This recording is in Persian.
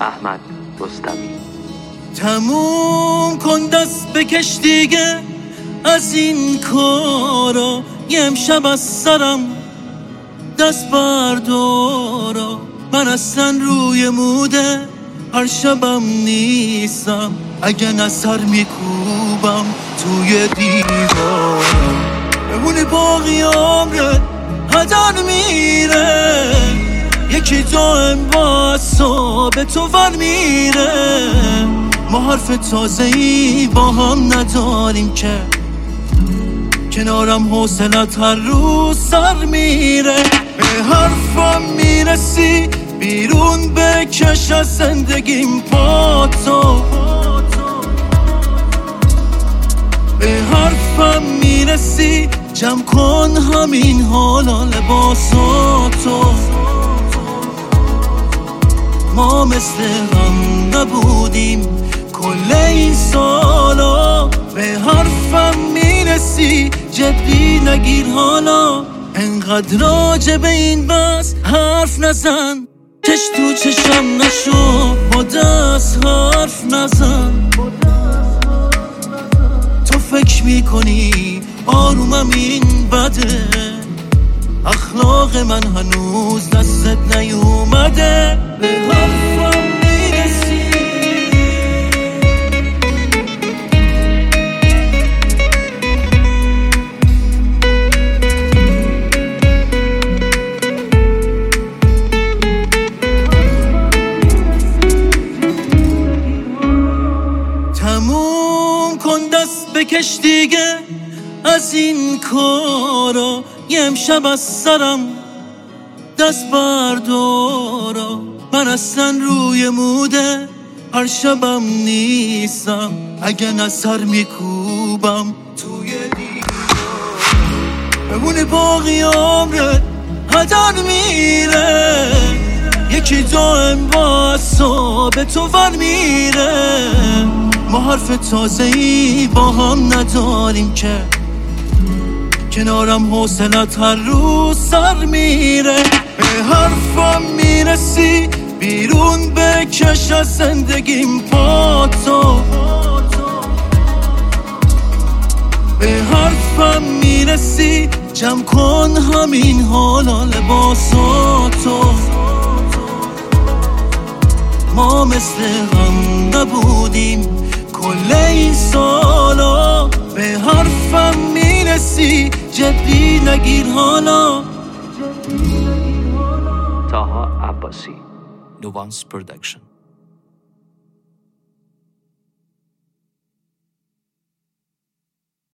احمد رستمی. تموم کن دست بکش دیگه از این کارا، یه امشب از سرم دست بردارا. من اصلا روی موده هر شبم نیستم، اگه نظر میکوبم توی دیوارم. بمونی باقی عمرت هدر میره، یکی دائم با اصاب تو ور میره. ما حرف تازه‌ای با هم نداریم که کنارم حوصلت هر روز سر میره. به حرفم میرسی بیرون بکش از زندگیم با تو، به حرفم میرسی جمع کن همین حالا لباساتو. ما مثل هم نبودیم کل این سالا، به حرفم میرسی جدی نگیر حالا. انقدر راجع به این بس حرف نزن، چش تو چشم نشو با دست حرف نزن. تو فکر میکنی آرومم این بده، اخلاق من هنوز دستت نیومده. به حرفم میرسی تموم کن دست بکش دیگه از این کارا، یه امشب از سرم دست بردارا. من اصلا روی موده هر شبم نیستم، اگه نظر میکوبم توی دیوارم. بمونی باقی عمرت هدر میره، یکی دائم با اصاب تو ور میره. ما حرف تازه‌ای با هم نداریم که کنارم حوصلت هر روز سر میره. به حرفم میرسی بیرون بکش از زندگیم با تو، به حرفم میرسی جمع کن همین حالا لباساتو. ما مثل هم نبودیم کل این سالا، به حرفم میرسی جدی نگیر حالا. طاها عباسی، نوانس پرودکشن.